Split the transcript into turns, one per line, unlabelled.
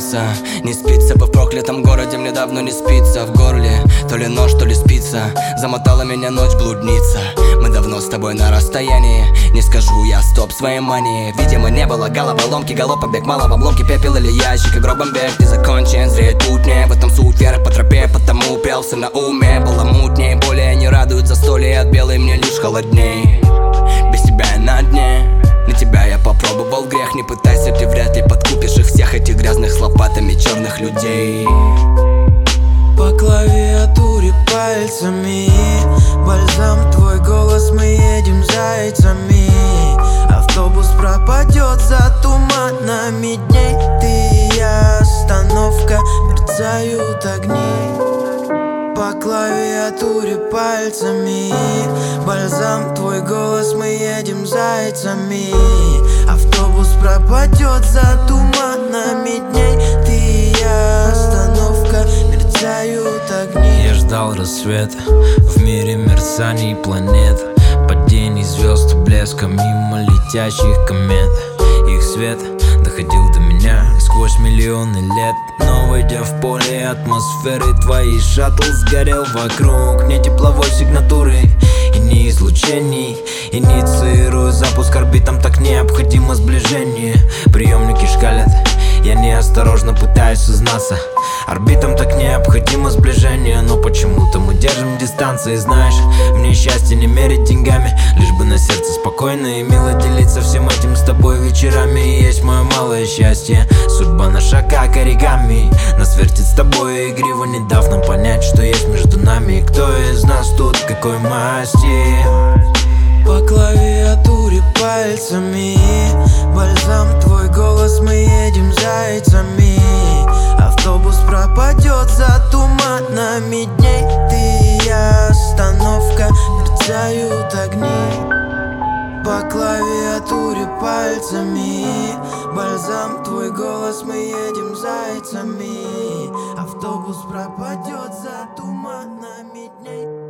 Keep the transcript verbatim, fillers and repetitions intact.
спится, не спится бы в проклятом городе. Мне давно не спится в горле, то ли нож, то ли спица. Замотала меня ночь блудница. Мы давно с тобой на расстоянии. Не скажу я стоп своей мании. Видимо, не было головоломки, галоп, побег, мало в обломке, пепел или ящик, и гробом бег не закончен. Зреть путь мне, в этом суть, вверх по тропе, потому прялся на уме. Было мутней, более не радует застолье, от белой мне лишь холодней. Без тебя я на дне, на тебя я попробовал грех. Не пытайся, ты вряд ли подкупишь их всех, этих грязных с лопатами черных людей.
По клавиатуре пальцами бальзам, твой голос, мы едем зайцами. Автобус пропадет за туманами дней. Ты и я, остановка, мерцают огни. По клавиатуре пальцами бальзам, твой голос, мы едем зайцами. Автобус пропадет за туманами дней. Ты и я, остановка, мерцают огни.
Я ждал рассвета в мире мерцаний планет, падений звезд и блеска мимо летящих комет. Их свет доходил до меня сквозь миллионы лет, но войдя в поле атмосферы, твои шаттл сгорел вокруг. Не тепловой сигнатуры и не излучений. Инициирую запуск орбитам, так необходимо сближение. Приемники шкалят, я неосторожно пытаюсь сознаться. Орбитам так необходимо сближение, но почему-то мы держим дистанции. Знаешь, мне счастье не мерить деньгами, лишь бы на сердце спокойно и мило делиться всем этим с тобой вечерами. И есть мое малое счастье, судьба наша как оригами. Нас вертит с тобой игриво, не дав нам понять, что есть между нами. И кто из нас тут какой масти?
По клавиатуре пальцами бальзам, твой голос, мы едем зайцами. Автобус пропадет за туманами дней. Ты и я, остановка, мерцают огни. По клавиатуре пальцами бальзам, твой голос, мы едем зайцами. Автобус пропадет за туманами дней.